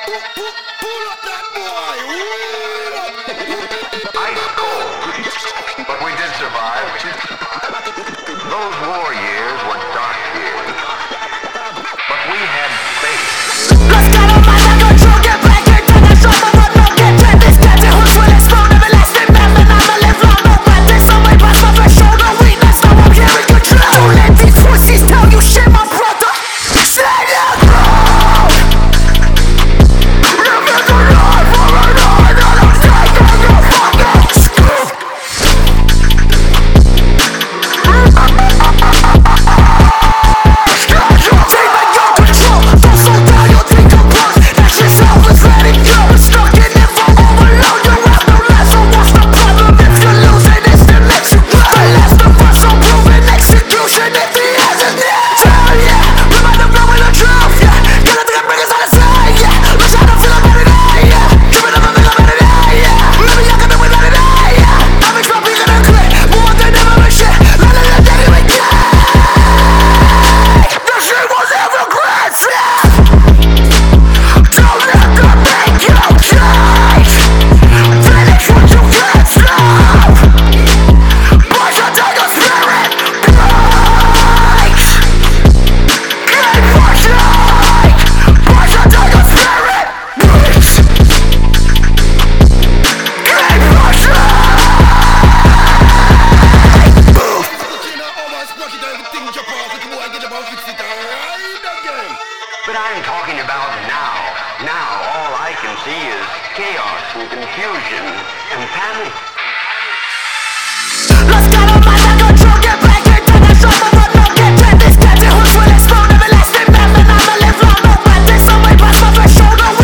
Pull up that boy. Wheel up. Ice cold, but we did survive. Those war years were dark years, but we had faith. Let's get on my back, control, get back into the shop, I'm not get dead. This cat is who's will explode, everlasting man, and I'ma live long, no bad things. Somebody pass my first shoulder, weakness, now I'm here in control. Don't let these pussies tell you shit, my brother. Stand up, bro. Live in the life of an eye that I'm taking your fucking scoop. Taking your control, don't slow down, you'll decompose. That shit's over, let it go. Stuck in it for overload, you have no life, so what's the problem if you lose it? It's to let you go. The last of us on proven execution if he hasn't yet. Hell yeah, we might have blown with the truth, yeah. Gonna think I'm bringing out the side, yeah. Let's try to feel about it, yeah. Give it up and think about it, yeah. Maybe I can be without it, yeah. I'm extra big and click, more than ever and shit. Let it let that even get. This shit was ever aggressive. Don't let them make you change. Finish what you can't stop. Boys will take a spirit breaks. Can't push like. Boys will take a spirit breaks. Can't push But I'm talking about now. Now all I can see is chaos and confusion and panic. Let's get on my back, control, get back into the shop, I'm not get dead. This cat is who's will explode, everlasting man, and I'ma live long, no bad things. Somebody pass my first shoulder,